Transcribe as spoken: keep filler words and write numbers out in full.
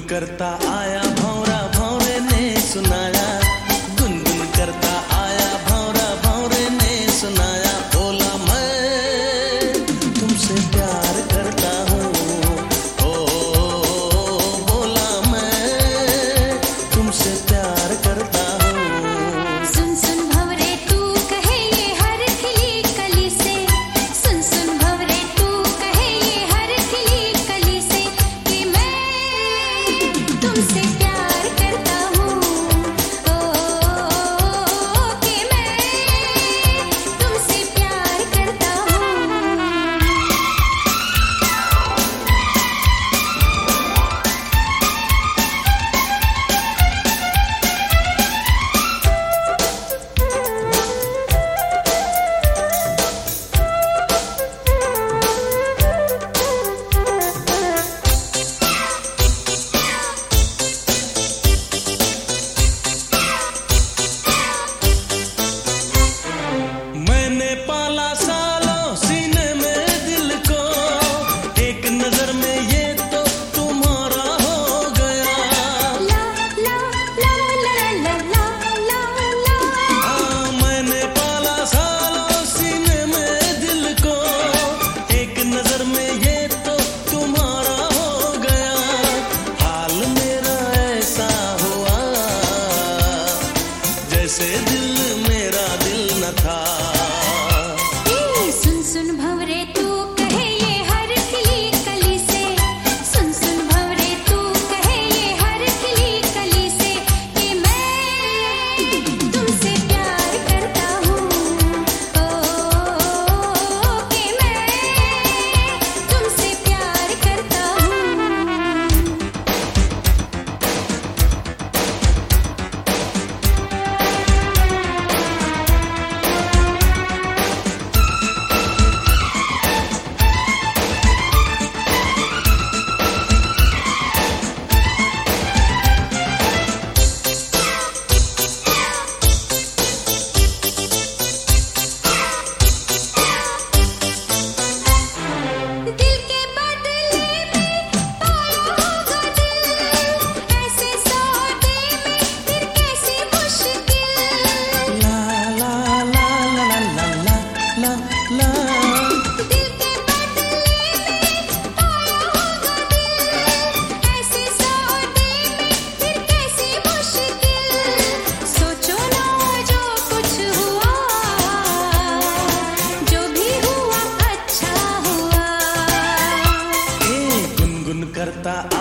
करता आया भौरा भौरे ने सुनाया, गुनगुन करता आया भौरा भौरे ने सुनाया, बोला मैं तुमसे प्यार करता हूँ, ओ बोला मैं तुमसे प्यार करता हूँ। सुन सुन भंवरे तू कहे ये हर खिली कली से, सुन सुन भंवरे तू कहे ये हर खिली कली से कि मैं तुमसे प्यार करता हूँ, ओ कि मैं तुमसे प्यार करता हूँ। मैंने पाला सालों सीने में दिल को, एक नजर में ये तो तुम्हारा हो गया। ला ला ला ला ला ला ला ला। हाँ, मैंने पाला सालों सीने में दिल को, एक नजर में ये तो तुम्हारा हो गया। हाल मेरा ऐसा हुआ जैसे दिल मेरा दिल न था। ए, सुन सुन भंवरे तू कहे ये हर खिली कली से, सुन सुन भंवरे तू कहे ये हर खिली कली से कि मैं तुमसे प्यार करता हूँ, ओ कि मैं तुमसे प्यार करता हूँ। दिल के बदले में पाया होगा दिल, ऐसे सौदे में फिर कैसी मुश्किल। ला ला ला ला ला ला ला ला। दिल के बदले में पाया होगा दिल, ऐसे सौदे में फिर कैसी मुश्किल। सोचो ना जो कुछ हुआ, जो भी हुआ अच्छा हुआ। ए गुनगुन करता